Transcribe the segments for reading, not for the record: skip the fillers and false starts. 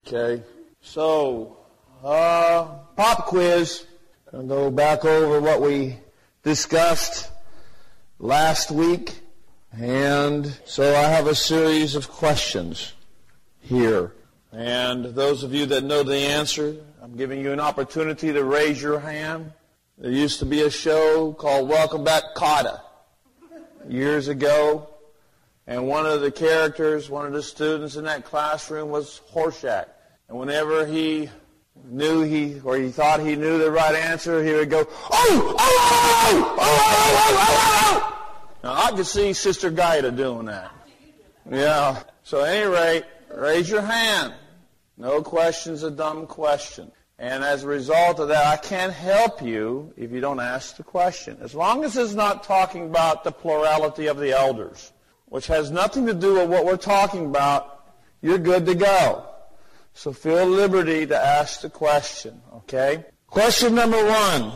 Okay, so pop quiz. Going to go back over what we discussed last week. And so I have a series of questions here. And those of you that know the answer, I'm giving you an opportunity to raise your hand. There used to be a show called Welcome Back, Kotter years ago. And one of the characters, one of the students in that classroom was Horshack. And whenever he thought he knew the right answer, he would go, oh, oh, oh, oh, oh, oh. Now, I could see Sister Gaida doing that. Yeah. So at any rate, raise your hand. No question's a dumb question. And as a result of that, I can't help you if you don't ask the question. As long as it's not talking about the plurality of the elders, which has nothing to do with what we're talking about, you're good to go. So feel liberty to ask the question, okay? Question number 1.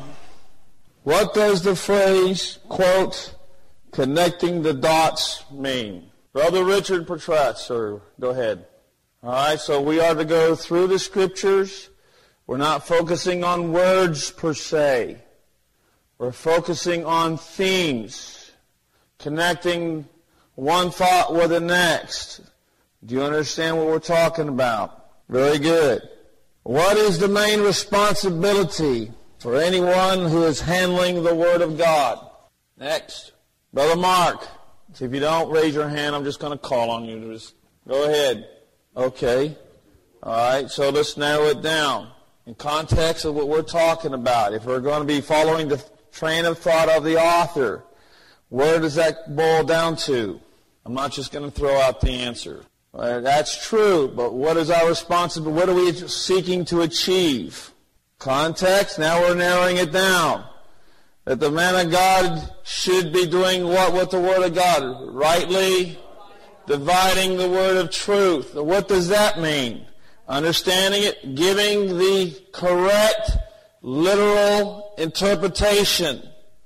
What does the phrase, quote, connecting the dots mean? Brother Richard Petrus, or go ahead. All right, so we are to go through the Scriptures. We're not focusing on words per se. We're focusing on themes, connecting one thought with the next. Do you understand what we're talking about? Very good. What is the main responsibility for anyone who is handling the Word of God? Next. Brother Mark. So if you don't raise your hand, I'm just going to call on you. Just go ahead. Okay. All right, so let's narrow it down. In context of what we're talking about, if we're going to be following the train of thought of the author, where does that boil down to? I'm not just going to throw out the answer. That's true, but what is our responsibility? What are we seeking to achieve? Context, now we're narrowing it down. That the man of God should be doing what with the Word of God? Rightly dividing the Word of truth. What does that mean? Understanding it, giving the correct literal interpretation.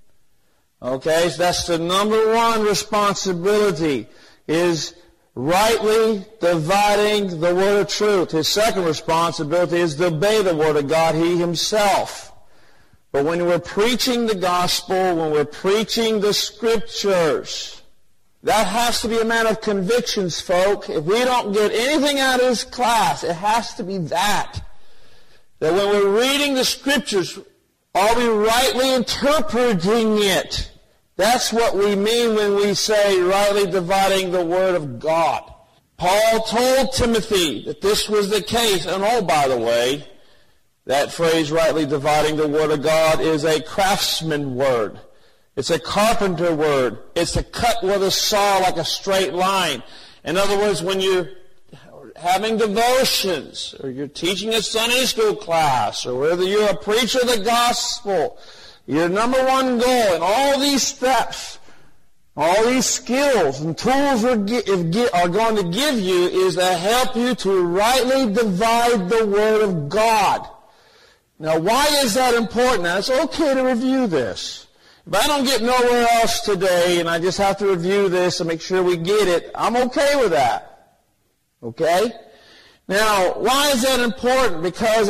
Okay, so that's the number 1 responsibility, is rightly dividing the Word of truth. His second responsibility is to obey the Word of God, he himself. But when we're preaching the gospel, when we're preaching the Scriptures, that has to be a matter of convictions, folk. If we don't get anything out of this class, it has to be that. That when we're reading the Scriptures, are we rightly interpreting it? That's what we mean when we say rightly dividing the Word of God. Paul told Timothy that this was the case. And oh, by the way, that phrase, rightly dividing the Word of God, is a craftsman word. It's a carpenter word. It's a cut with a saw like a straight line. In other words, when you're having devotions, or you're teaching a Sunday school class, or whether you're a preacher of the gospel, your number 1 goal in all these steps, all these skills and tools are going to give you is to help you to rightly divide the Word of God. Now, why is that important? Now, it's okay to review this. If I don't get nowhere else today and I just have to review this and make sure we get it, I'm okay with that. Okay? Now, why is that important? Because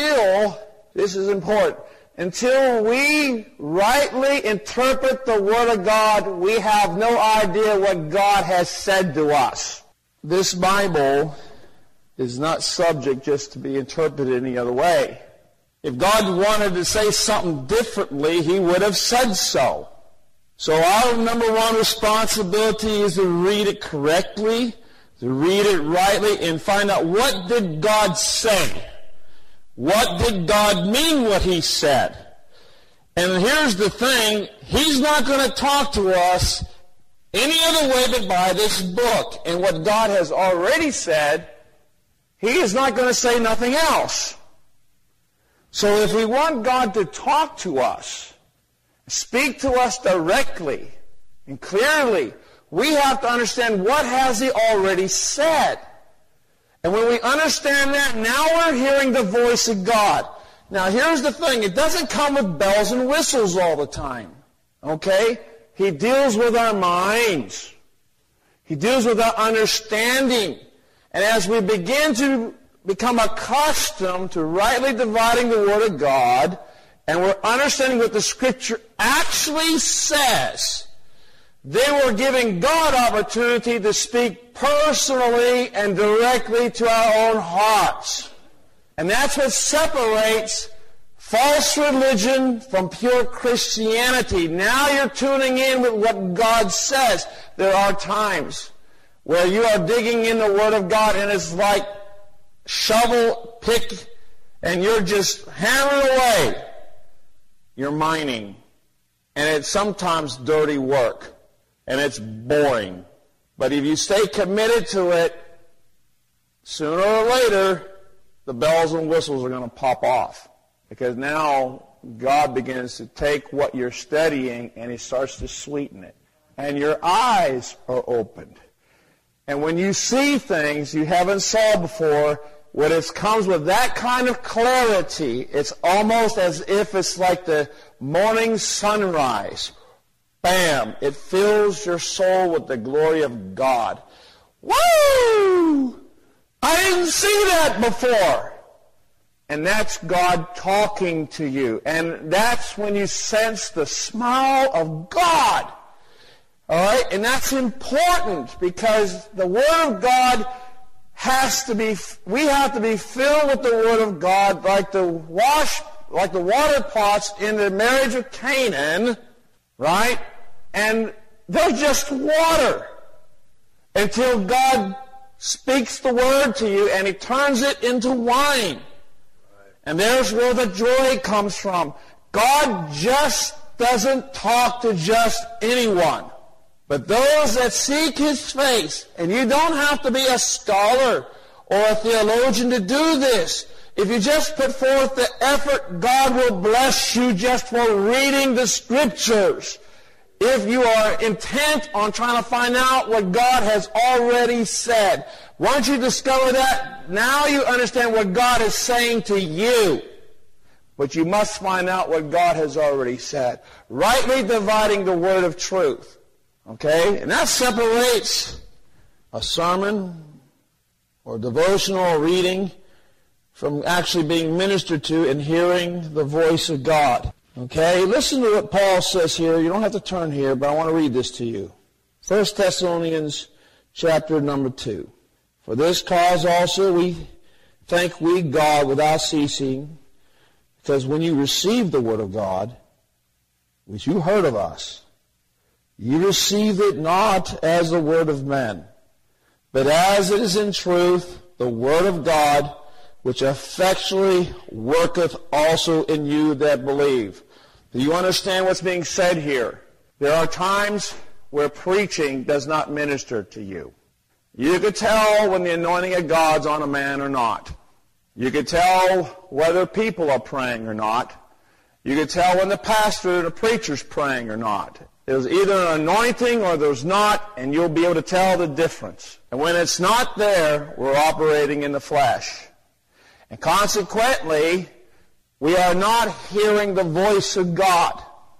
this is important, until we rightly interpret the Word of God, we have no idea what God has said to us. This Bible is not subject just to be interpreted any other way. If God wanted to say something differently, he would have said so. So our number 1 responsibility is to read it correctly, to read it rightly, and find out, what did God say? What did God mean what he said? And here's the thing, he's not going to talk to us any other way but by this book. And what God has already said, he is not going to say nothing else. So if we want God to talk to us, speak to us directly and clearly, we have to understand, what has he already said? And when we understand that, now we're hearing the voice of God. Now here's the thing, it doesn't come with bells and whistles all the time. Okay? He deals with our minds. He deals with our understanding. And as we begin to become accustomed to rightly dividing the Word of God, and we're understanding what the Scripture actually says, then we're giving God opportunity to speak personally and directly to our own hearts. And that's what separates false religion from pure Christianity. Now you're tuning in with what God says. There are times where you are digging in the Word of God and it's like shovel, pick, and you're just hammering away. You're mining. And it's sometimes dirty work. And it's boring. But if you stay committed to it, sooner or later, the bells and whistles are going to pop off. Because now God begins to take what you're studying and He starts to sweeten it. And your eyes are opened. And when you see things you haven't saw before, when it comes with that kind of clarity, it's almost as if it's like the morning sunrise. Bam! It fills your soul with the glory of God. Woo! I didn't see that before. And that's God talking to you. And that's when you sense the smile of God. All right? And that's important because the Word of God we have to be filled with the Word of God like the water pots in the marriage of Canaan, right? And they're just water until God speaks the Word to you and He turns it into wine. And there's where the joy comes from. God just doesn't talk to just anyone, but those that seek His face. And you don't have to be a scholar or a theologian to do this. If you just put forth the effort, God will bless you just for reading the Scriptures. If you are intent on trying to find out what God has already said, once you discover that, now you understand what God is saying to you. But you must find out what God has already said. Rightly dividing the word of truth. Okay? And that separates a sermon or devotional reading from actually being ministered to and hearing the voice of God. Okay, listen to what Paul says here. You don't have to turn here, but I want to read this to you. 1 Thessalonians chapter number 2. For this cause also we thank God without ceasing, because when you received the word of God, which you heard of us, you received it not as the word of men, but as it is in truth the word of God, which effectually worketh also in you that believe. Do you understand what's being said here? There are times where preaching does not minister to you. You could tell when the anointing of God's on a man or not. You could tell whether people are praying or not. You could tell when the pastor or the preacher's praying or not. There's either an anointing or there's not, and you'll be able to tell the difference. And when it's not there, we're operating in the flesh. And consequently, we are not hearing the voice of God.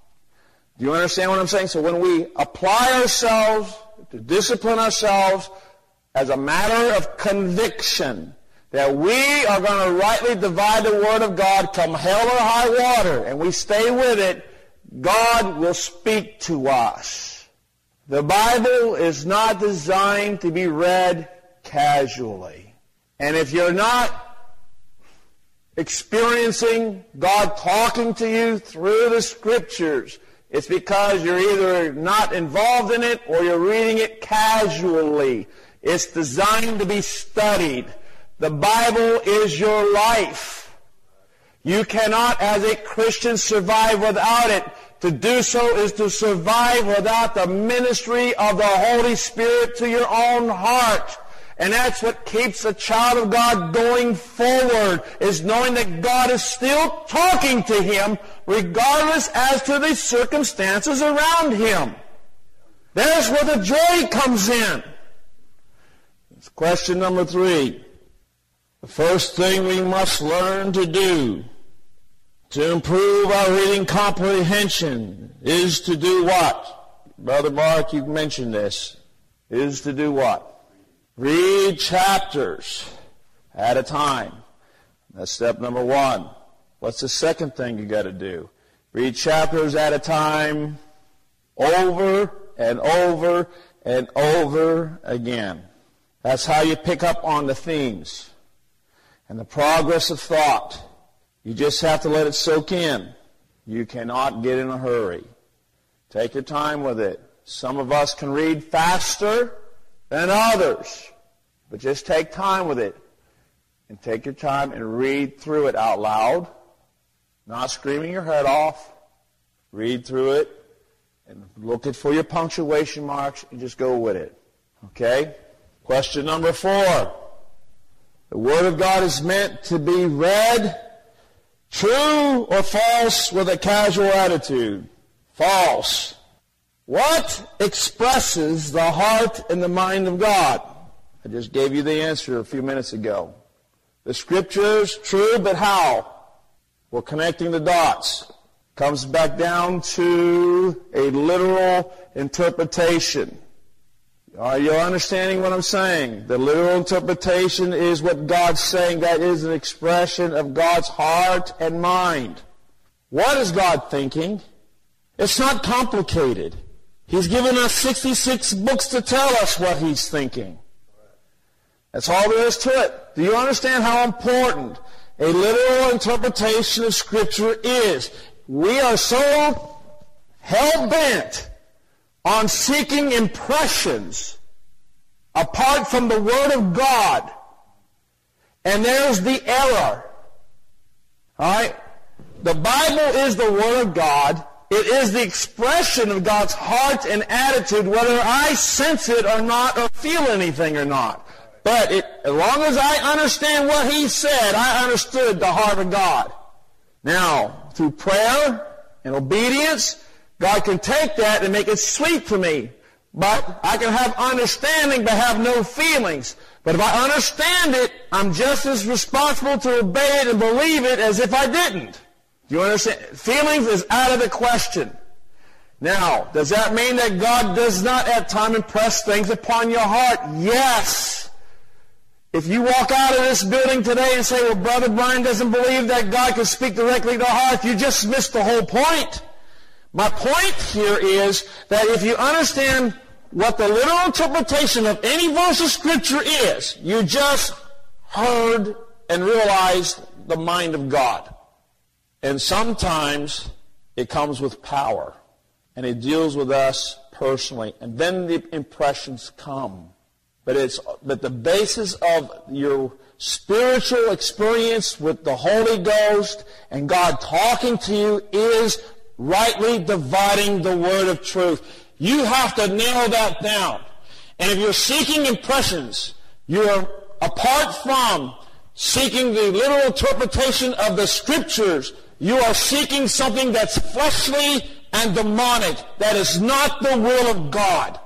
Do you understand what I'm saying? So when we apply ourselves to discipline ourselves as a matter of conviction that we are going to rightly divide the Word of God come hell or high water, and we stay with it, God will speak to us. The Bible is not designed to be read casually. And if you're not experiencing God talking to you through the Scriptures, it's because you're either not involved in it or you're reading it casually. It's designed to be studied. The Bible is your life. You cannot, as a Christian, survive without it. To do so is to survive without the ministry of the Holy Spirit to your own heart. And that's what keeps a child of God going forward, is knowing that God is still talking to him, regardless as to the circumstances around him. There's where the joy comes in. It's question number 3. The first thing we must learn to do to improve our reading comprehension is to do what? Brother Mark, you mentioned this. Is to do what? Read chapters at a time. That's step number one. What's the second thing you got to do? Read chapters at a time, over and over and over again. That's how you pick up on the themes and the progress of thought. You just have to let it soak in. You cannot get in a hurry. Take your time with it. Some of us can read faster than others, but just take time with it. And take your time and read through it out loud, not screaming your head off. Read through it and look for your punctuation marks and just go with it. Okay? Question number 4. The Word of God is meant to be read true or false with a casual attitude. False. What expresses the heart and the mind of God? I just gave you the answer a few minutes ago. The Scriptures, true, but how? We're connecting the dots. Comes back down to a literal interpretation. Are you understanding what I'm saying? The literal interpretation is what God's saying. That is an expression of God's heart and mind. What is God thinking? It's not complicated. He's given us 66 books to tell us what He's thinking. That's all there is to it. Do you understand how important a literal interpretation of Scripture is? We are so hell-bent on seeking impressions apart from the Word of God. And there's the error. All right? The Bible is the Word of God. It is the expression of God's heart and attitude, whether I sense it or not, or feel anything or not. But as long as I understand what He said, I understood the heart of God. Now, through prayer and obedience, God can take that and make it sweet for me. But I can have understanding but have no feelings. But if I understand it, I'm just as responsible to obey it and believe it as if I didn't. Do you understand? Feelings is out of the question. Now, does that mean that God does not at times impress things upon your heart? Yes. If you walk out of this building today and say, well, Brother Brian doesn't believe that God can speak directly to the heart, you just missed the whole point. My point here is that if you understand what the literal interpretation of any verse of Scripture is, you just heard and realized the mind of God. And sometimes it comes with power, and it deals with us personally, and then the impressions come. But the basis of your spiritual experience with the Holy Ghost and God talking to you is rightly dividing the word of truth. You have to narrow that down. And if you're seeking impressions, you're apart from seeking the literal interpretation of the Scriptures. You are seeking something that's fleshly and demonic. That is not the will of God.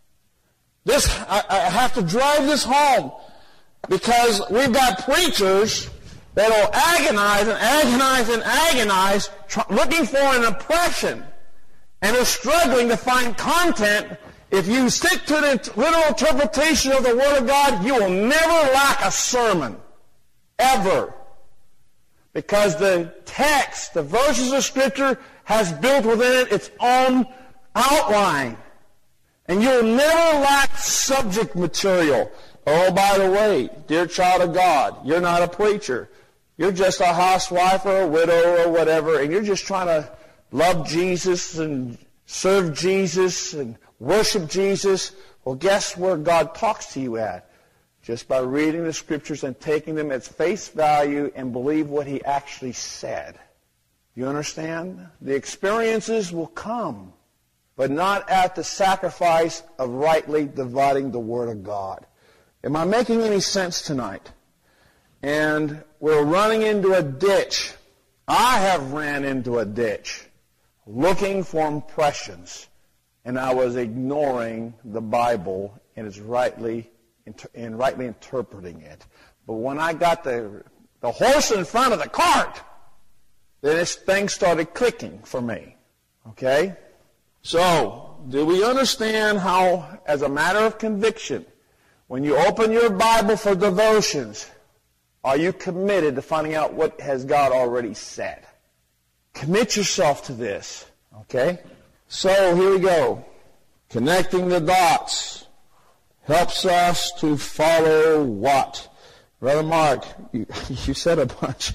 I have to drive this home because we've got preachers that will agonize and agonize and agonize looking for an impression, and are struggling to find content. If you stick to the literal interpretation of the Word of God, you will never lack a sermon. Ever. Because the text, the verses of Scripture, has built within it its own outline. And you'll never lack subject material. Oh, by the way, dear child of God, you're not a preacher. You're just a housewife or a widow or whatever, and you're just trying to love Jesus and serve Jesus and worship Jesus. Well, guess where God talks to you at? Just by reading the Scriptures and taking them at face value and believe what He actually said. You understand? The experiences will come, but not at the sacrifice of rightly dividing the Word of God. Am I making any sense tonight? And we're running into a ditch. I have ran into a ditch looking for impressions, and I was ignoring the Bible and its rightly interpreting it. But when I got the horse in front of the cart, then this thing started clicking for me. Okay? So, do we understand how, as a matter of conviction, when you open your Bible for devotions, Are you committed to finding out what has God already said? Commit yourself to this. Okay? So here we go. Connecting the dots helps us to follow what? Brother Mark, you said a bunch.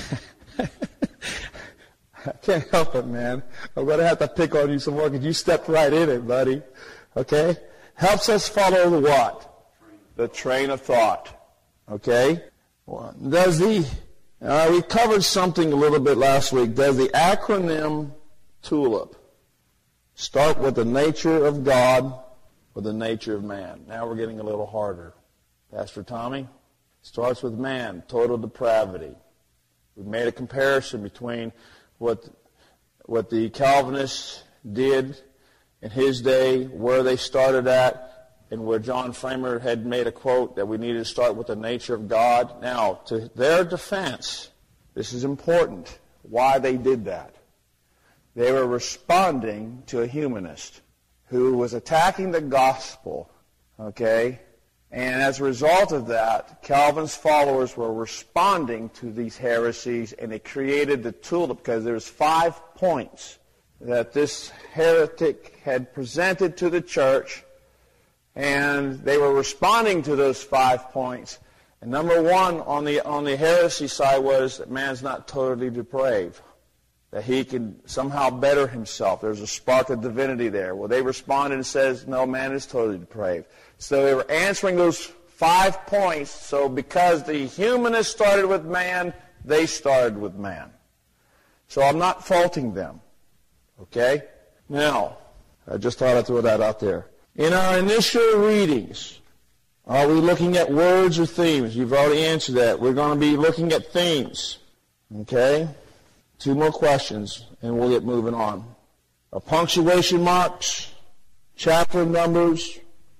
I can't help it, man. I'm going to have to pick on you some more because you stepped right in it, buddy. Okay? Helps us follow the what? The train of thought. Okay? We covered something a little bit last week. Does the acronym TULIP start with the nature of God or the nature of man? Now we're getting a little harder. Pastor Tommy? Starts with man, total depravity. We made a comparison between what the Calvinists did in his day, where they started at, and where John Framer had made a quote that we needed to start with the nature of God. Now, to their defense, this is important, why they did that. They were responding to a humanist who was attacking the gospel, okay? And as a result of that, Calvin's followers were responding to these heresies, and it created the TULIP because there's 5 points that this heretic had presented to the church, and they were responding to those 5 points. And number one on the heresy side was that man's not totally depraved, that he can somehow better himself. There's a spark of divinity there. Well, they responded and says, no, man is totally depraved. So they were answering those 5 points. So because the humanists started with man, they started with man. So I'm not faulting them. Okay? Now, I just thought I'd throw that out there. In our initial readings, are we looking at words or themes? You've already answered that. We're going to be looking at themes. Okay? 2 more questions, and we'll get moving on. Are punctuation marks, chapter numbers,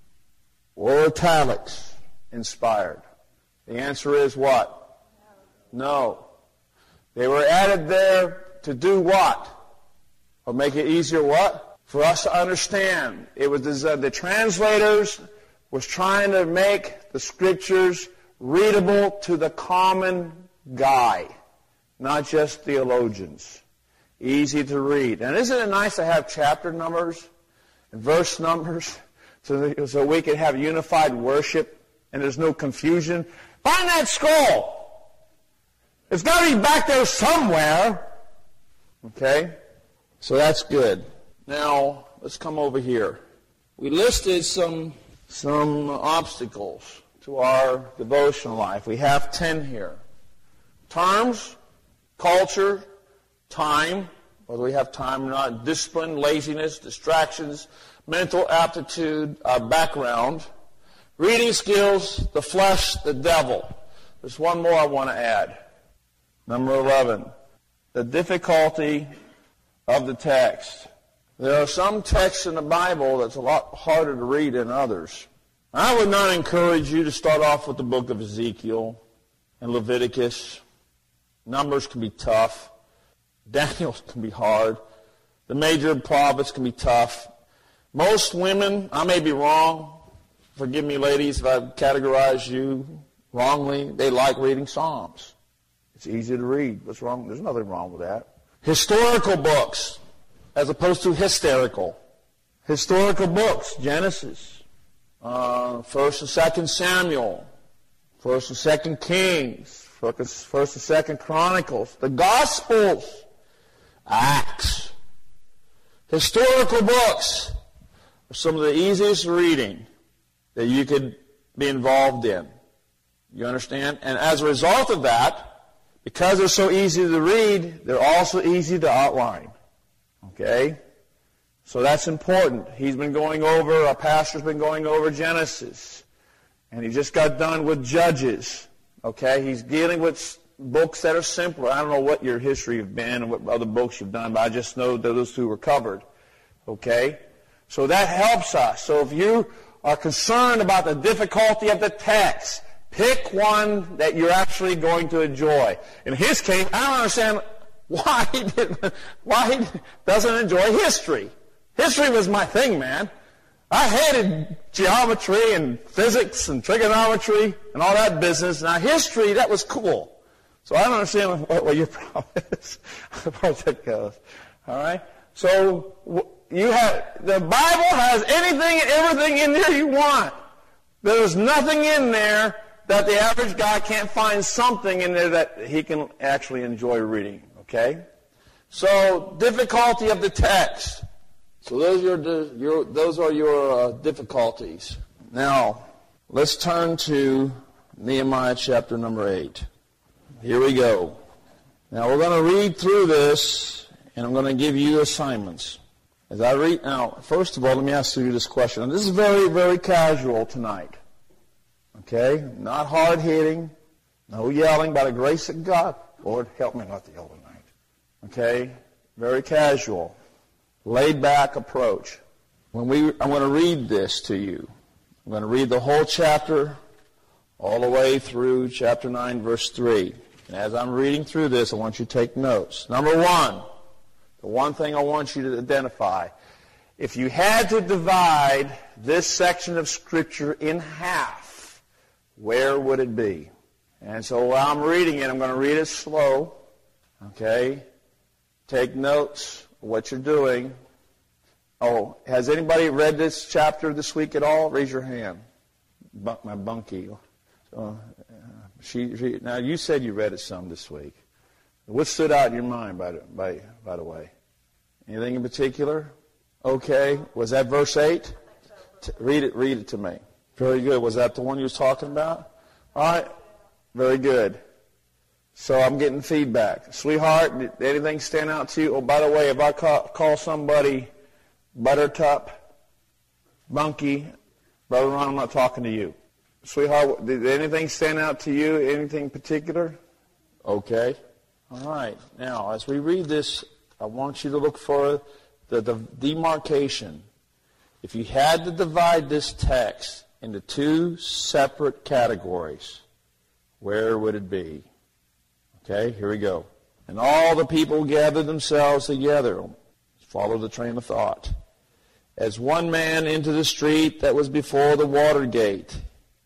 or italics inspired? The answer is what? No. They were added there to do what? Or make it easier what? For us to understand. It was the translators was trying to make the scriptures readable to the common guy, not just theologians. Easy to read. And isn't it nice to have chapter numbers and verse numbers so we can have unified worship and there's no confusion? Find that scroll. It's got to be back there somewhere. Okay? So that's good. Now, let's come over here. We listed some obstacles to our devotional life. We have 10 here. Terms, culture, time, whether we have time or not, discipline, laziness, distractions, mental aptitude, our background, reading skills, the flesh, the devil. There's one more I want to add. Number 11, the difficulty of the text. There are some texts in the Bible that's a lot harder to read than others. I would not encourage you to start off with the book of Ezekiel and Leviticus. Numbers can be tough. Daniel can be hard. The major prophets can be tough. Most women, I may be wrong, forgive me ladies if I've categorized you wrongly, they like reading Psalms. It's easy to read. What's wrong? There's nothing wrong with that. Historical books, as opposed to hysterical. Historical books, Genesis, 1st and 2nd Samuel, 1st and 2nd Kings, 1st and 2nd Chronicles, the Gospels, Acts. Historical books are some of the easiest reading that you could be involved in. You understand? And as a result of that, because they're so easy to read, they're also easy to outline. Okay? So that's important. Our pastor's been going over Genesis. And he just got done with Judges. Okay? He's dealing with books that are simpler. I don't know what your history has been and what other books you've done, but I just know that those two were covered. Okay? So that helps us. So if you are concerned about the difficulty of the text, pick one that you're actually going to enjoy. In his case, I don't understand why he doesn't enjoy history. History was my thing, man. I hated geometry and physics and trigonometry and all that business. Now, history, that was cool. So I don't understand what your problem is as far as that goes. All right? So the Bible has anything and everything in there you want. There's nothing in there that the average guy can't find something in there that he can actually enjoy reading. Okay? So, difficulty of the text. So those are your difficulties. Now, let's turn to Nehemiah chapter number 8. Here we go. Now, we're going to read through this, and I'm going to give you assignments. As I read, now, first of all, let me ask you this question. And this is very, very casual tonight. Okay? Not hard-hitting. No yelling. By the grace of God. Lord, help me not to yell tonight. Okay? Very casual. Laid-back approach. I'm going to read this to you. I'm going to read the whole chapter all the way through chapter 9, verse 3. And as I'm reading through this, I want you to take notes. Number one, the one thing I want you to identify. If you had to divide this section of Scripture in half, where would it be? And so while I'm reading it, I'm going to read it slow. Okay? Take notes of what you're doing. Oh, has anybody read this chapter this week at all? Raise your hand. My bunkie. Now, you said you read it some this week. What stood out in your mind, by the way? Anything in particular? Okay. Was that verse 8? Read it to me. Very good. Was that the one you was talking about? All right. Very good. So I'm getting feedback. Sweetheart, did anything stand out to you? Oh, by the way, if I call somebody Buttercup, Bunky, Brother Ron, I'm not talking to you. Sweetheart, did anything stand out to you? Anything particular? Okay. All right. Now, as we read this, I want you to look for the demarcation. If you had to divide this text into two separate categories, where would it be? Okay, here we go. And all the people gathered themselves together. Follow the train of thought. As one man into the street that was before the water gate.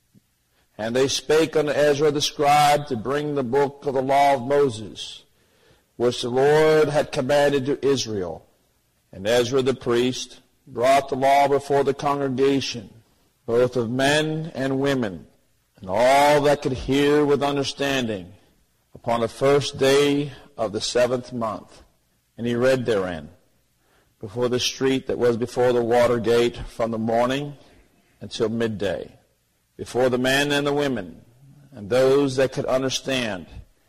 And they spake unto Ezra the scribe to bring the book of the law of Moses, which the Lord had commanded to Israel. And Ezra the priest brought the law before the congregation, both of men and women, and all that could hear with understanding, upon the first day of the 7th month. And he read therein, before the street that was before the water gate, from the morning until midday, before the men and the women, and those that could understand.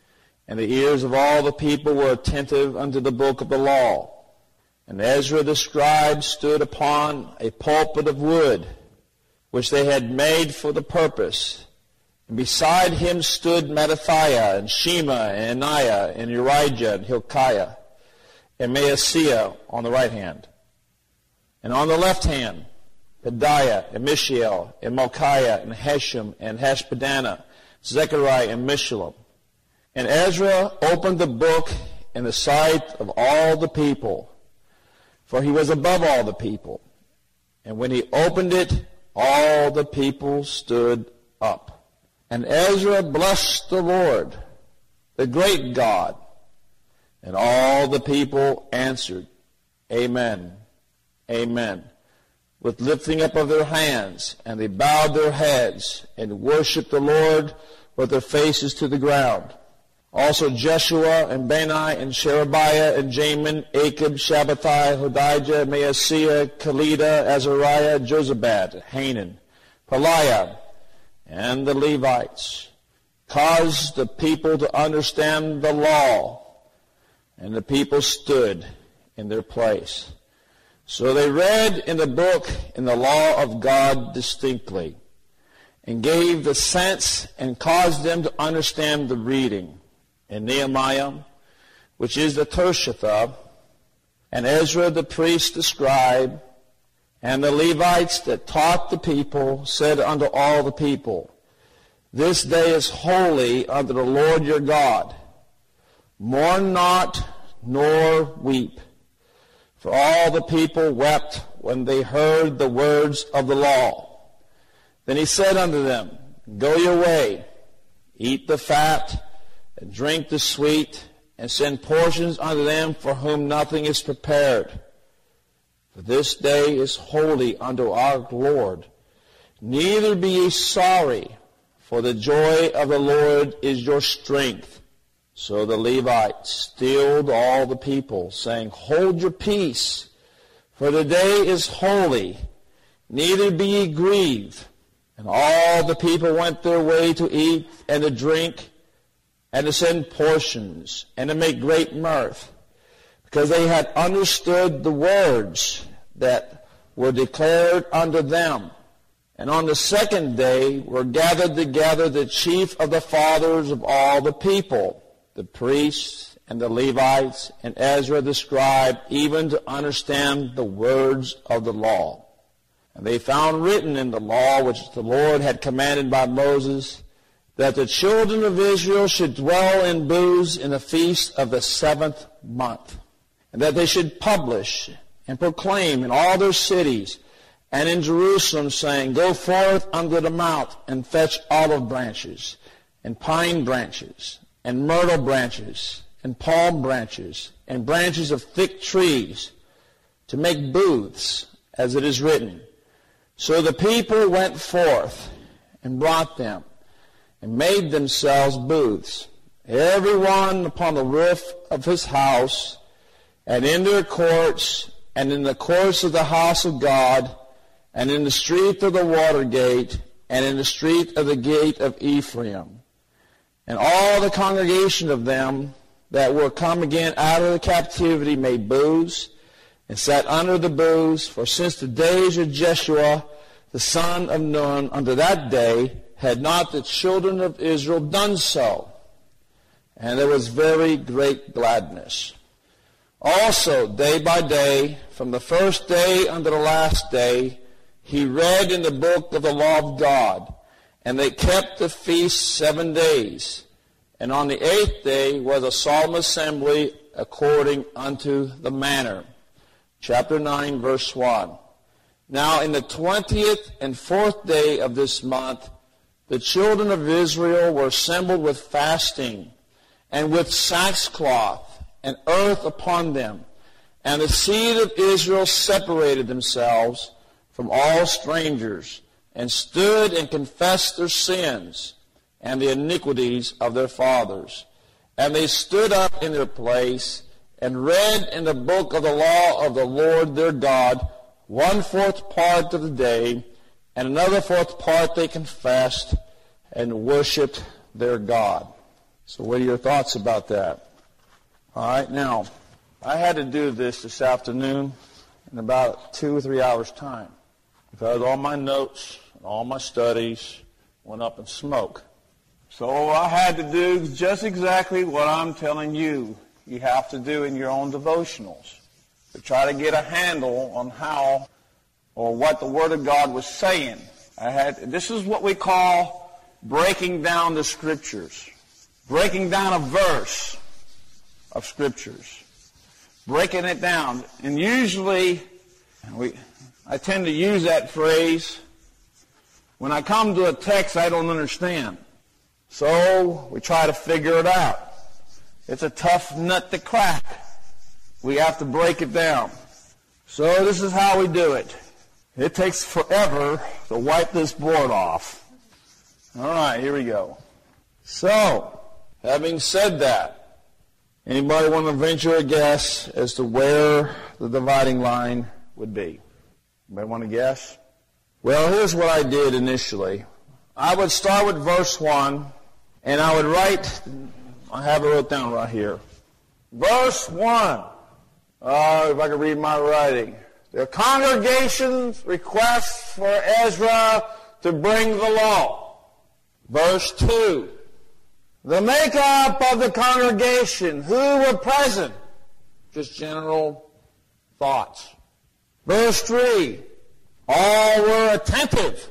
And the ears of all the people were attentive unto the book of the law. And Ezra the scribe stood upon a pulpit of wood, which they had made for the purpose. And beside him stood Mattathiah, and Shema, and Ananiah, and Urijah, and Hilkiah, and Maaseiah on the right hand. And on the left hand, Pedaiah, and Mishael, and Malchiah, and Hashem, and Hashbaddanah, Zechariah, and Meshullam. And Ezra opened the book in the sight of all the people, for he was above all the people. And when he opened it, all the people stood up. And Ezra blessed the Lord, the great God. And all the people answered, Amen, Amen, with lifting up of their hands. And they bowed their heads and worshipped the Lord with their faces to the ground. Also Jeshua and Bani and Sherebiah and Jamin, Achab, Shabbatai, Hodijah, Maaseiah, Kelida, Azariah, Jozabad, Hanan, Pelaiah, and the Levites caused the people to understand the law, and the people stood in their place. So they read in the book in the law of God distinctly, and gave the sense and caused them to understand the reading. And Nehemiah, which is the Tirshatha, and Ezra the priest the scribe, and the Levites that taught the people, said unto all the people, This day is holy unto the Lord your God. Mourn not, nor weep. For all the people wept when they heard the words of the law. Then he said unto them, Go your way, eat the fat, and drink the sweet, and send portions unto them for whom nothing is prepared. For this day is holy unto our Lord. Neither be ye sorry, for the joy of the Lord is your strength. So the Levites stilled all the people, saying, Hold your peace, for the day is holy, neither be ye grieved. And all the people went their way to eat and to drink, and to send portions, and to make great mirth, because they had understood the words that were declared unto them. And on the second day were gathered together the chief of the fathers of all the people, the priests and the Levites, and Ezra the scribe, even to understand the words of the law. And they found written in the law which the Lord had commanded by Moses, that the children of Israel should dwell in booths in the feast of the 7th month, and that they should publish and proclaim in all their cities and in Jerusalem, saying, Go forth unto the mount, and fetch olive branches, and pine branches, and myrtle branches, and palm branches, and branches of thick trees, to make booths, as it is written. So the people went forth, and brought them, and made themselves booths, every one upon the roof of his house, and in their courts, and in the courts of the house of God, and in the street of the water gate, and in the street of the gate of Ephraim. And all the congregation of them that were come again out of the captivity made booths, and sat under the booths, for since the days of Jeshua, the son of Nun, unto that day, had not the children of Israel done so. And there was very great gladness. Also, day by day, from the first day unto the last day, he read in the book of the law of God, and they kept the feast 7 days. And on the 8th day was a solemn assembly according unto the manner. Chapter 9, verse 1. Now in the 20th and 4th day of this month, the children of Israel were assembled with fasting, and with sackcloth and earth upon them. And the seed of Israel separated themselves from all strangers, and stood and confessed their sins and the iniquities of their fathers. And they stood up in their place, and read in the book of the law of the Lord their God 1/4 part of the day, and another 4th part they confessed, and worshipped their God. So what are your thoughts about that? All right, now, I had to do this afternoon in about 2 or 3 hours' time, because all my notes and all my studies went up in smoke. So I had to do just exactly what I'm telling you have to do in your own devotionals, to try to get a handle on how or what the Word of God was saying. This is what we call breaking down the Scriptures, breaking down a verse of Scriptures, breaking it down. And usually, I tend to use that phrase when I come to a text I don't understand. So we try to figure it out. It's a tough nut to crack. We have to break it down. So this is how we do it. It takes forever to wipe this board off. All right, here we go. So, having said that, anybody want to venture a guess as to where the dividing line would be? Anybody want to guess? Well, here's what I did initially. I would start with verse 1, and I would write, I have it wrote down right here. Verse 1. If I could read my writing. The congregation's request for Ezra to bring the law. Verse 2. The makeup of the congregation, who were present. Just general thoughts. Verse 3. All were attentive.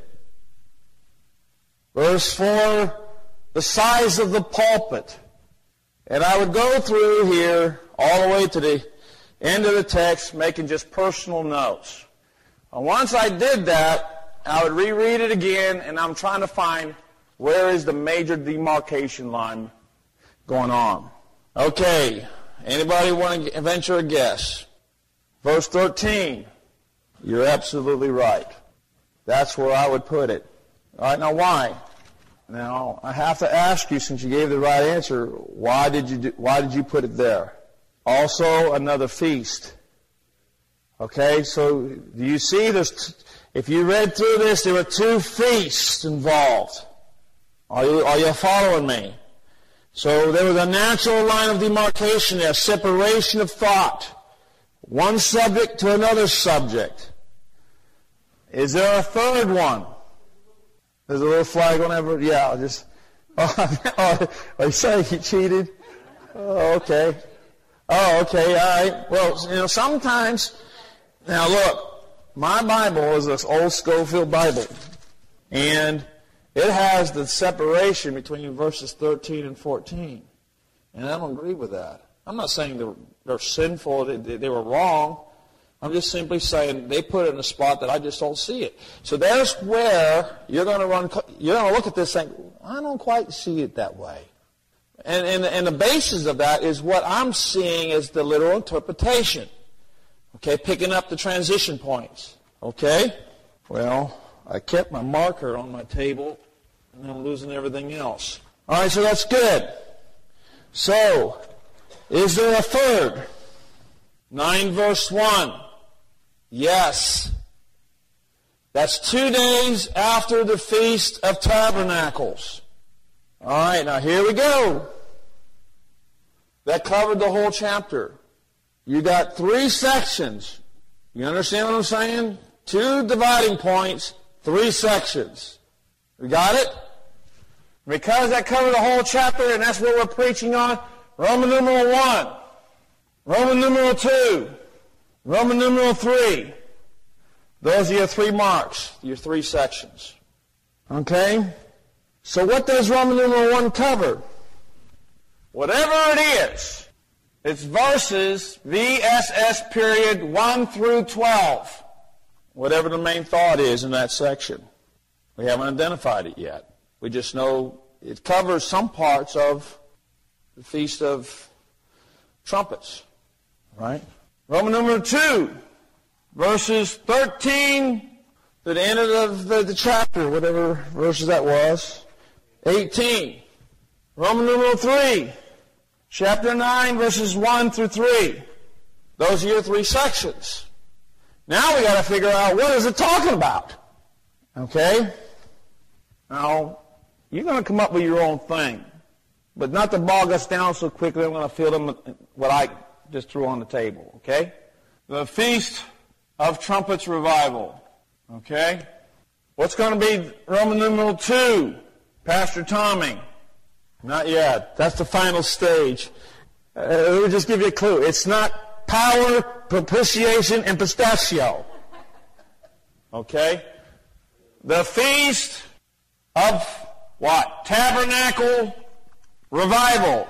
Verse 4. The size of the pulpit. And I would go through here all the way to the end of the text, making just personal notes. And once I did that, I would reread it again, and I'm trying to find where is the major demarcation line going on. Okay, anybody want to venture a guess? Verse 13, you're absolutely right. That's where I would put it. All right, now why? Now, I have to ask you, since you gave the right answer, why did you put it there? Also, another feast. Okay, so do you see this? If you read through this, there were two feasts involved. Are you following me? So there was a natural line of demarcation there, separation of thought. One subject to another subject. Is there a third one? There's a little flag on every... Yeah, I'll just... Oh, are you saying you cheated? Oh, okay. Oh, okay, all right. Well, sometimes... Now, look, my Bible is this old Scofield Bible. And it has the separation between verses 13 and 14. And I don't agree with that. I'm not saying they're sinful, they were wrong. I'm just simply saying they put it in a spot that I just don't see it. So there's where you're going to look at this saying, I don't quite see it that way. And the basis of that is what I'm seeing as the literal interpretation. Okay, picking up the transition points. Okay? Well, I kept my marker on my table, and I'm losing everything else. All right, so that's good. So, is there a third? 9 verse 1. Yes. That's 2 days after the Feast of Tabernacles. All right, now here we go. That covered the whole chapter. You got 3 sections. You understand what I'm saying? 2 dividing points, 3 sections. We got it? Because that covered the whole chapter, and that's what we're preaching on, Roman numeral 1, Roman numeral 2, Roman numeral 3. Those are your 3 marks, your 3 sections. Okay? So what does Roman numeral 1 cover? Whatever it is. It's verses VSS period 1 through 12. Whatever the main thought is in that section. We haven't identified it yet. We just know it covers some parts of the Feast of Trumpets. Right? Roman numeral 2, verses 13 to the end of the chapter, whatever verses that was. 18. Roman numeral 3, chapter 9, verses 1 through 3. Those are your 3 sections. Now we got to figure out what is it talking about. Okay? Now, you're going to come up with your own thing. But not to bog us down so quickly, I'm going to fill them what I just threw on the table. Okay? The Feast of Trumpets Revival. Okay? What's going to be Roman numeral 2? Pastor Tommy. Not yet. That's the final stage. Let me just give you a clue. It's not power, propitiation, and pistachio. Okay? The Feast of what? Tabernacle Revival.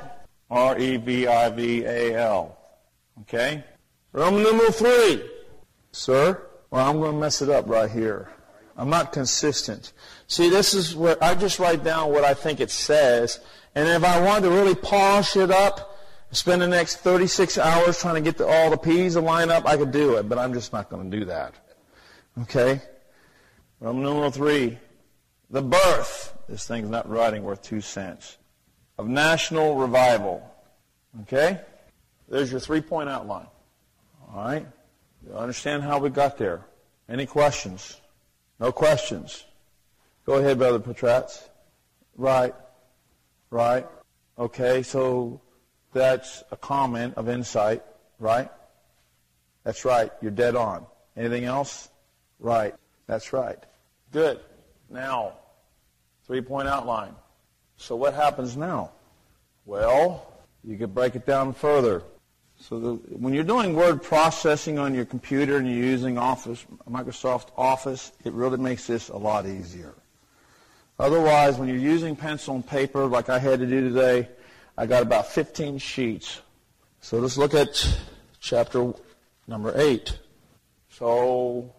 R-E-V-I-V-A-L. Okay? Roman numeral 3. Sir? Well, I'm going to mess it up right here. I'm not consistent. See, this is where I just write down what I think it says, and if I wanted to really polish it up, spend the next 36 hours trying to get all the P's to line up, I could do it, but I'm just not going to do that. Okay? Roman numeral 3. The birth. This thing's not writing worth 2 cents. Of national revival. Okay? There's your 3-point outline. All right? You understand how we got there? Any questions? No questions. Go ahead, Brother Petratz. Right. Right. Okay, so that's a comment of insight, right? That's right. You're dead on. Anything else? Right. That's right. Good. Now, 3-point outline. So what happens now? Well, you could break it down further. So when you're doing word processing on your computer and you're using Microsoft Office, it really makes this a lot easier. Otherwise, when you're using pencil and paper like I had to do today, I got about 15 sheets. So let's look at chapter number 8. So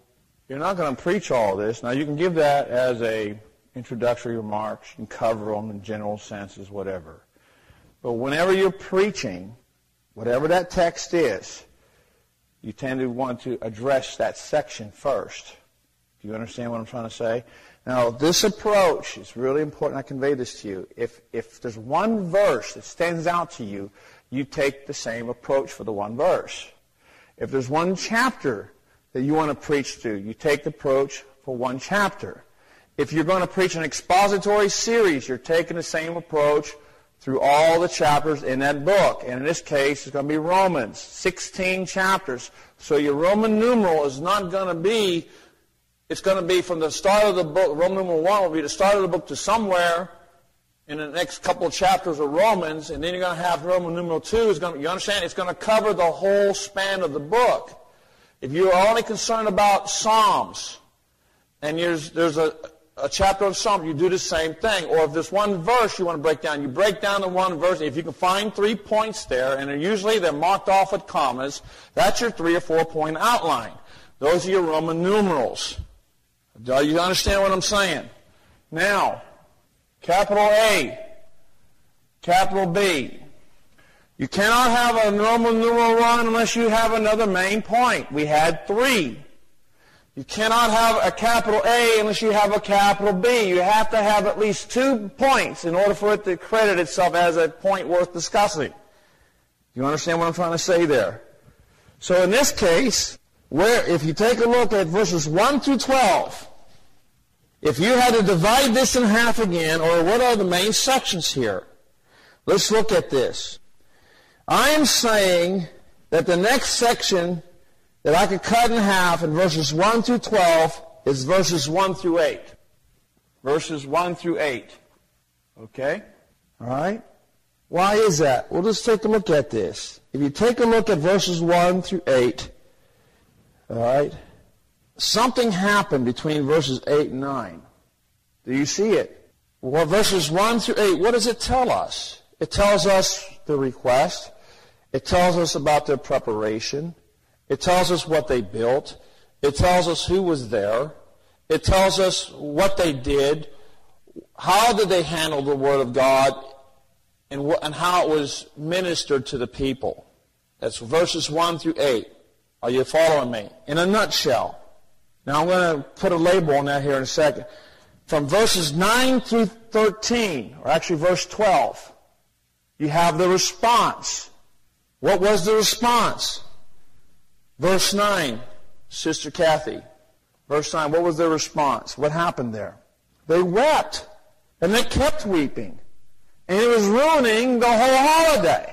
You're not going to preach all this. Now, you can give that as a introductory remarks and cover them in general senses, whatever. But whenever you're preaching, whatever that text is, you tend to want to address that section first. Do you understand what I'm trying to say? Now, this approach is really important. I convey this to you. If there's one verse that stands out to you, you take the same approach for the one verse. If there's one chapter that you want to preach to, you take the approach for one chapter. If you're going to preach an expository series, you're taking the same approach through all the chapters in that book. And in this case, it's going to be Romans, 16 chapters. So your Roman numeral is not going to be, it's going to be from the start of the book. Roman numeral 1 will be the start of the book to somewhere in the next couple of chapters of Romans, and then you're going to have Roman numeral 2. You understand? It's going to cover the whole span of the book. If you're only concerned about Psalms, and there's a chapter on Psalms, you do the same thing. Or if there's one verse you want to break down, you break down the one verse. If you can find 3 points there, and usually they're marked off with commas, that's your 3 or 4 point outline. Those are your Roman numerals. Do you understand what I'm saying? Now, capital A, capital B. You cannot have a Roman numeral 1 unless you have another main point. We had 3. You cannot have a capital A unless you have a capital B. You have to have at least 2 points in order for it to credit itself as a point worth discussing. You understand what I'm trying to say there? So in this case, if you take a look at verses 1 through 12, if you had to divide this in half again, or what are the main sections here? Let's look at this. I am saying that the next section that I could cut in half in verses 1 through 12 is verses 1 through 8. Verses 1 through 8. Okay? All right? Why is that? Well, let's take a look at this. If you take a look at verses 1 through 8, all right, something happened between verses 8 and 9. Do you see it? Well, verses 1 through 8, what does it tell us? It tells us the request. It tells us about their preparation. It tells us what they built. It tells us who was there. It tells us what they did. How did they handle the Word of God, and how it was ministered to the people. That's verses 1 through 8. Are you following me? In a nutshell. Now I'm going to put a label on that here in a second. From verses 9 through 13, or actually verse 12, you have the response. What was the response? Verse 9, Sister Kathy. Verse 9, what was their response? What happened there? They wept, and they kept weeping. And it was ruining the whole holiday.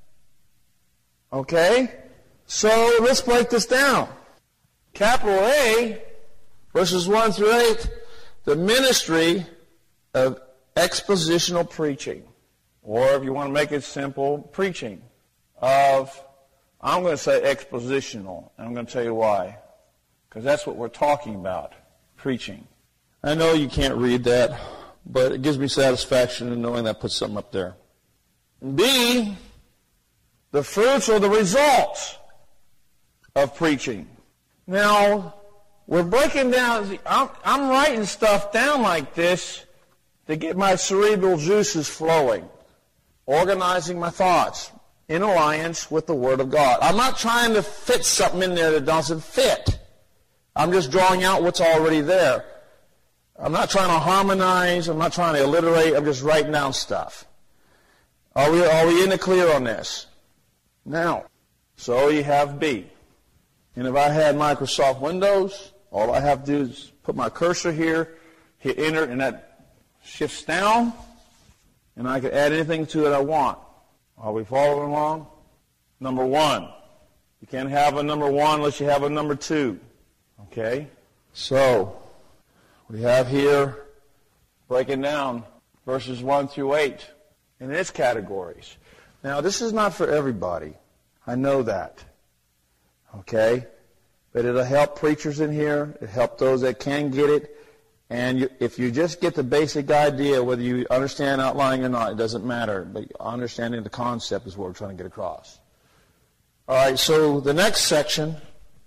Okay? So let's break this down. Capital A, verses 1 through 8, the ministry of expositional preaching. Or if you want to make it simple, preaching of, I'm going to say expositional, and I'm going to tell you why. Because that's what we're talking about, preaching. I know you can't read that, but it gives me satisfaction in knowing that I put something up there. B, the fruits or the results of preaching. Now, we're breaking down, I'm writing stuff down like this to get my cerebral juices flowing, organizing my thoughts in alliance with the Word of God. I'm not trying to fit something in there that doesn't fit. I'm just drawing out what's already there. I'm not trying to harmonize. I'm not trying to alliterate. I'm just writing down stuff. Are we in the clear on this? Now, so you have B. And if I had Microsoft Windows, all I have to do is put my cursor here, hit enter, and that shifts down, and I can add anything to it I want. Are we following along? Number 1. You can't have a number 1 unless you have a number 2. Okay? So, we have here, breaking down verses 1 through 8 in its categories. Now, this is not for everybody. I know that. Okay? But it'll help preachers in here. It'll help those that can get it. And if you just get the basic idea, whether you understand outlining or not, it doesn't matter. But understanding the concept is what we're trying to get across. All right, so the next section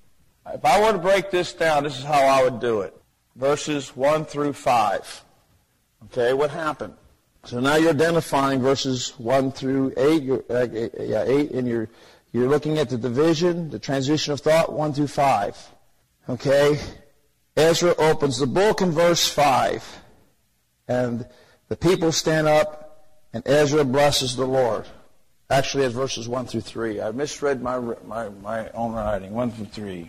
If I were to break this down, this is how I would do it. Verses 1 through 5. Okay, what happened? So now you're identifying verses 1 through 8. 8, and you're looking at the division, the transition of thought, 1 through 5. Okay? Ezra opens the book in verse 5. And the people stand up, and Ezra blesses the Lord. Actually, it's verses 1 through 3. I misread my own writing. 1 through 3.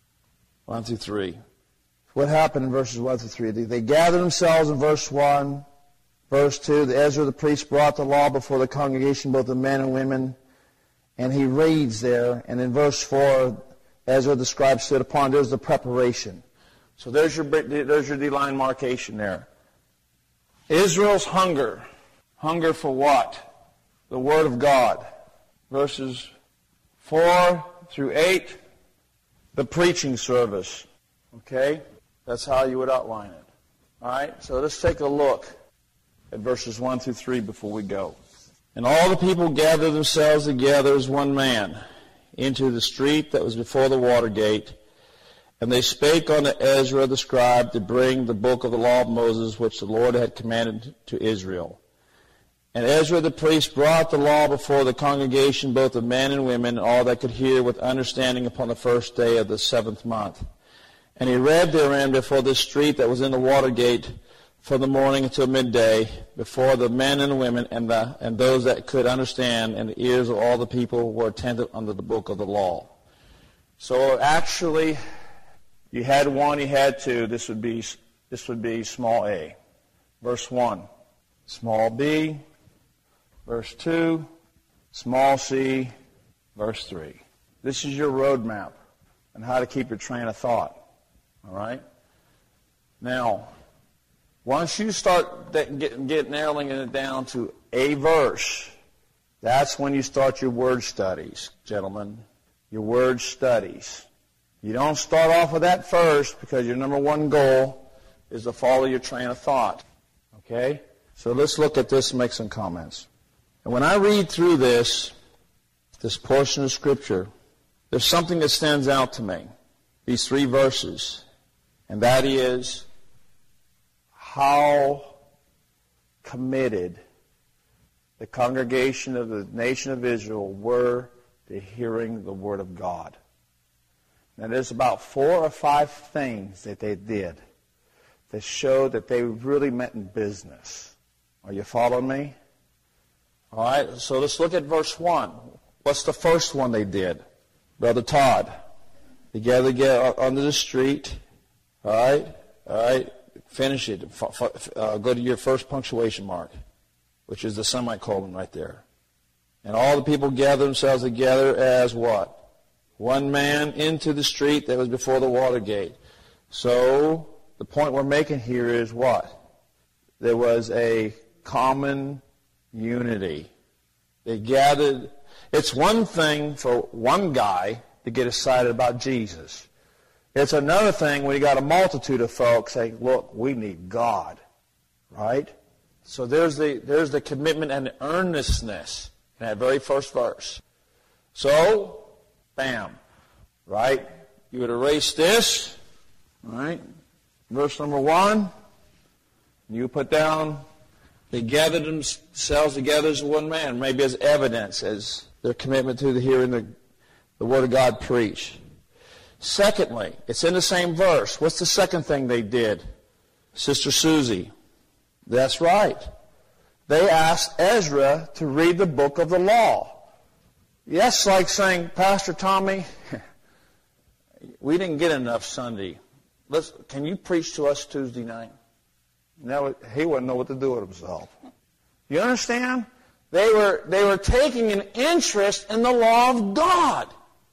1 through 3. What happened in verses 1 through 3? They gathered themselves in verse 1. Verse 2, Ezra the priest brought the law before the congregation, both the men and women. And he reads there. And in verse 4, Ezra the scribe stood upon. There's the preparation. So there's your D-line markation there. Israel's hunger. Hunger for what? The Word of God. Verses 4 through 8, the preaching service. Okay? That's how you would outline it. All right? So let's take a look at verses 1 through 3 before we go. And all the people gathered themselves together as one man into the street that was before the water gate. And they spake unto Ezra the scribe to bring the book of the law of Moses, which the Lord had commanded to Israel. And Ezra the priest brought the law before the congregation, both of men and women, all that could hear with understanding upon the first day of the 7th month. And he read therein before the street that was in the water gate from the morning until midday, before the men and women and those that could understand, and the ears of all the people were attentive unto the book of the law. So actually, you had 1, you had 2. This would be small a. Verse 1, small b. Verse 2, small c. Verse 3. This is your roadmap on how to keep your train of thought. All right? Now, once you start narrowing it down to a verse, that's when you start your word studies, gentlemen. Your word studies. You don't start off with that first, because your number one goal is to follow your train of thought. Okay? So let's look at this and make some comments. And when I read through this portion of Scripture, there's something that stands out to me. These 3 verses. And that is how committed the congregation of the nation of Israel were to hearing the Word of God. Now, there's about 4 or 5 things that they did that showed that they really meant in business. Are you following me? All right, so let's look at verse 1. What's the first one they did? Brother Todd. They gathered under the street. All right. Finish it. Go to your first punctuation mark, which is the semicolon right there. And all the people gathered themselves together as what? One man into the street that was before the water gate. So the point we're making here is what? There was a common unity. They gathered. It's one thing for one guy to get excited about Jesus. It's another thing when you got a multitude of folks saying, look, we need God. Right? So there's the commitment and the earnestness in that very first verse. So, bam. Right? You would erase this. Right? Verse number 1. You put down, they gathered themselves together as one man, maybe as evidence, as their commitment to hearing the Word of God preached. Secondly, it's in the same verse. What's the second thing they did? Sister Susie. That's right. They asked Ezra to read the book of the law. Yes, like saying, Pastor Tommy, we didn't get enough Sunday. Can you preach to us Tuesday night? No, he wouldn't know what to do with himself. You understand? They were taking an interest in the law of God.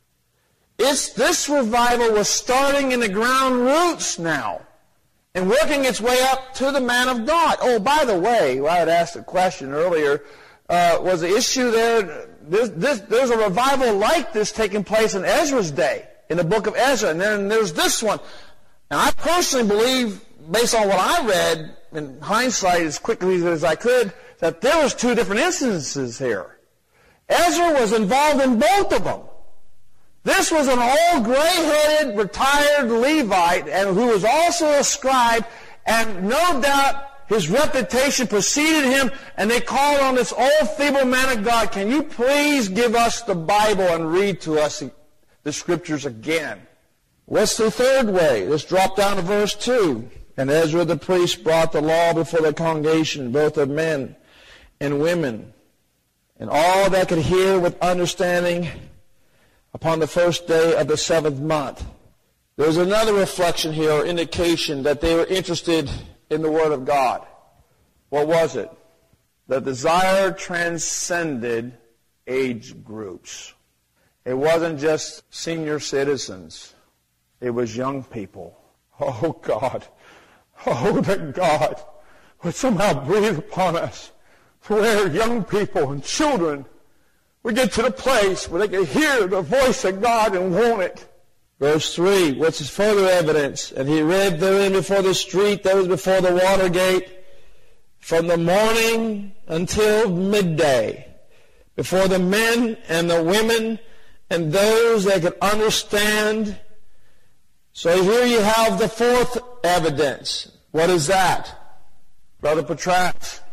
This revival was starting in the ground roots now and working its way up to the man of God. Oh, by the way, I had asked a question earlier. Was the issue there, there's a revival like this taking place in Ezra's day, in the book of Ezra, and then there's this one. And I personally believe, based on what I read, in hindsight as quickly as I could, that there was 2 different instances here. Ezra was involved in both of them. This was an old, gray-headed, retired Levite, and who was also a scribe, and no doubt his reputation preceded him, and they called on this old, feeble man of God, can you please give us the Bible and read to us the Scriptures again? What's the third way? Let's drop down to verse 2. And Ezra the priest brought the law before the congregation, both of men and women, and all that could hear with understanding upon the first day of the 7th month. There's another reflection here, or indication, that they were interested in the Word of God. What was it? The desire transcended age groups. It wasn't just senior citizens. It was young people. Oh, God. Oh, that God would somehow breathe upon us to where young people and children would get to the place where they could hear the voice of God and want it. Verse 3, what's his further evidence? And he read therein before the street that was before the water gate, from the morning until midday, before the men and the women and those that could understand. So here you have the fourth evidence. What is that? Brother Petras.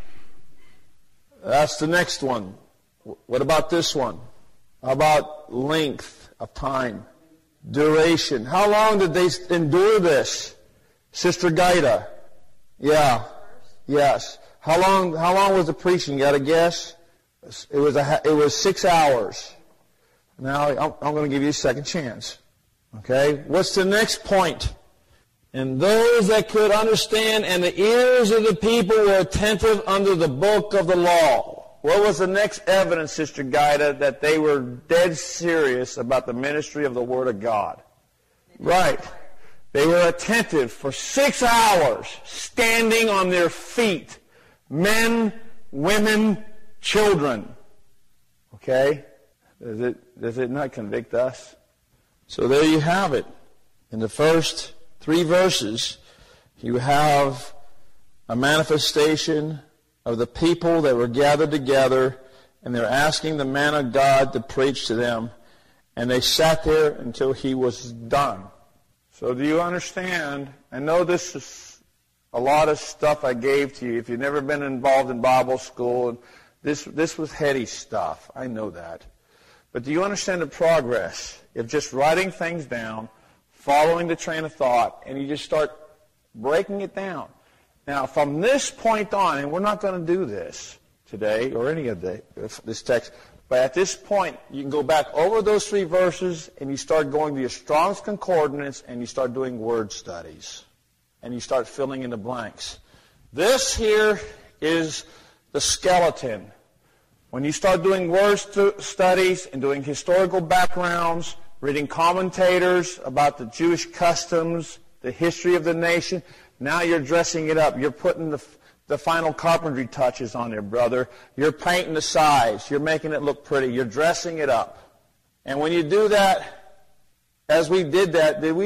That's the next one. What about this one? How about length of time? Duration. How long did they endure this? Sister Gaida. Yeah. Yes. How long was the preaching? You got a guess? It was 6 hours. Now I'm going to give you a second chance. Okay? What's the next point? And those that could understand, and the ears of the people were attentive unto the book of the law. What was the next evidence, Sister Gaida, that they were dead serious about the ministry of the Word of God? Right. They were attentive for 6 hours, standing on their feet. Men, women, children. Okay? Does it not convict us? So there you have it. In the first 3 verses, you have a manifestation of the people that were gathered together, and they're asking the man of God to preach to them, and they sat there until he was done. So do you understand? I know this is a lot of stuff I gave to you. If you've never been involved in Bible school, and this was heady stuff. I know that. But do you understand the progress of just writing things down, following the train of thought, and you just start breaking it down? Now, from this point on, and we're not going to do this today or any of this text, but at this point, you can go back over those 3 verses, and you start going to your Strong's Concordance, and you start doing word studies, and you start filling in the blanks. This here is the skeleton. When you start doing word studies and doing historical backgrounds, reading commentators about the Jewish customs, the history of the nation, now you're dressing it up. You're putting the final carpentry touches on there, brother. You're painting the sides. You're making it look pretty. You're dressing it up. And when you do that, as we did that, did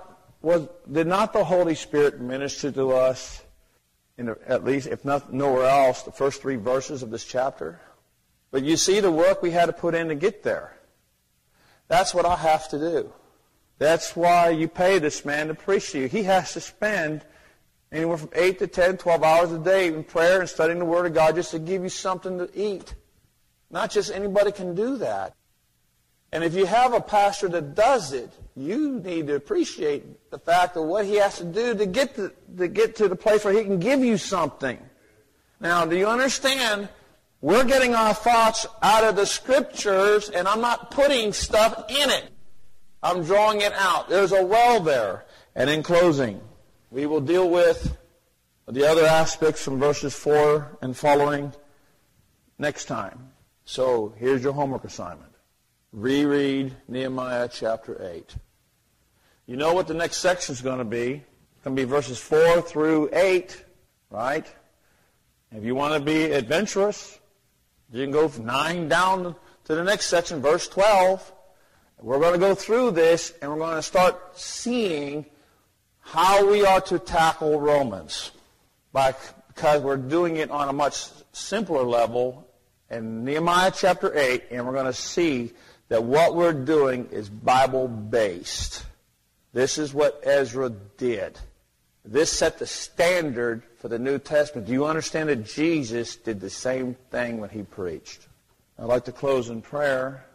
not the Holy Spirit minister to us, at least, if not nowhere else, the first 3 verses of this chapter? But you see the work we had to put in to get there. That's what I have to do. That's why you pay this man to preach to you. He has to spend anywhere from 8 to 10, 12 hours a day in prayer and studying the Word of God just to give you something to eat. Not just anybody can do that. And if you have a pastor that does it, you need to appreciate the fact of what he has to do to get to the place where he can give you something. Now, do you understand? We're getting our thoughts out of the Scriptures, and I'm not putting stuff in it. I'm drawing it out. There's a well there. And in closing, we will deal with the other aspects from verses 4 and following next time. So here's your homework assignment. Reread Nehemiah chapter 8. You know what the next section is going to be. It's going to be verses 4 through 8, right? If you want to be adventurous, you can go from 9 down to the next section, verse 12. We're going to go through this, and we're going to start seeing how we are to tackle Romans, because we're doing it on a much simpler level in Nehemiah chapter 8, and we're going to see that what we're doing is Bible-based. This is what Ezra did. This set the standard for the New Testament. Do you understand that Jesus did the same thing when he preached? I'd like to close in prayer.